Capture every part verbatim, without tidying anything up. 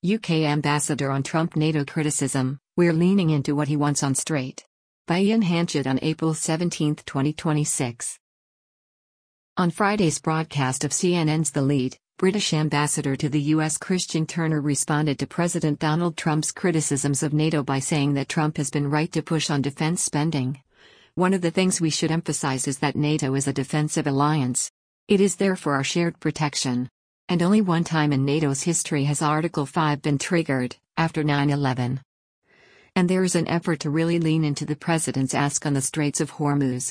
U K ambassador on Trump NATO criticism, we're leaning into what he wants on straight. By Ian Hanchett on April seventeenth, twenty twenty-six. On Friday's broadcast of C N N's The Lead, British ambassador to the U S Christian Turner responded to President Donald Trump's criticisms of NATO by saying that Trump has been right to push on defense spending. One of the things we should emphasize is that NATO is a defensive alliance. It is there for our shared protection. And only one time in NATO's history has Article five been triggered, after nine eleven. And there is an effort to really lean into the president's ask on the Straits of Hormuz.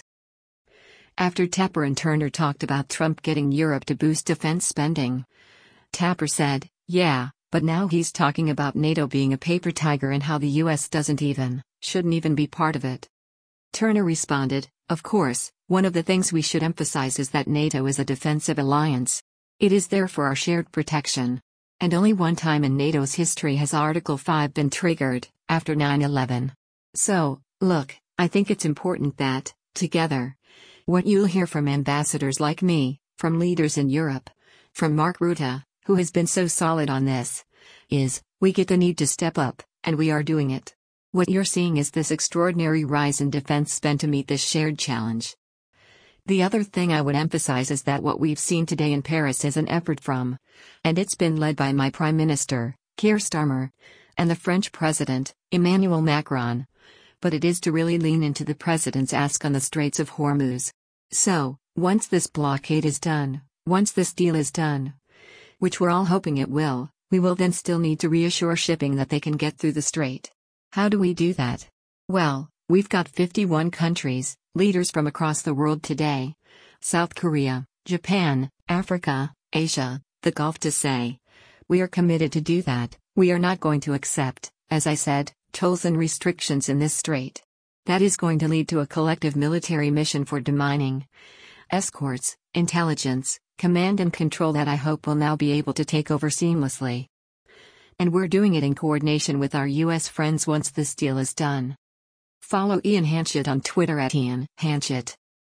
After Tapper and Turner talked about Trump getting Europe to boost defense spending, Tapper said, yeah, but now he's talking about NATO being a paper tiger and how the U S doesn't even, shouldn't even be part of it. Turner responded, of course, one of the things we should emphasize is that NATO is a defensive alliance. It is there for our shared protection. And only one time in NATO's history has Article five been triggered, after nine eleven. So, look, I think it's important that, together, what you'll hear from ambassadors like me, from leaders in Europe, from Mark Rutte, who has been so solid on this, is, we get the need to step up, and we are doing it. What you're seeing is this extraordinary rise in defense spend to meet this shared challenge. The other thing I would emphasize is that what we've seen today in Paris is an effort from, and it's been led by my Prime Minister, Keir Starmer, and the French President, Emmanuel Macron. But it is to really lean into the president's ask on the Straits of Hormuz. So, once this blockade is done, once this deal is done, which we're all hoping it will, we will then still need to reassure shipping that they can get through the strait. How do we do that? Well, we've got fifty-one countries, leaders from across the world today, South Korea, Japan, Africa, Asia, the Gulf to say, we are committed to do that. We are not going to accept, as I said, tolls and restrictions in this strait. That is going to lead to a collective military mission for demining, escorts, intelligence, command and control that I hope will now be able to take over seamlessly. And we're doing it in coordination with our U S friends once this deal is done. Follow Ian Hanchett on Twitter at Ian Hanchett.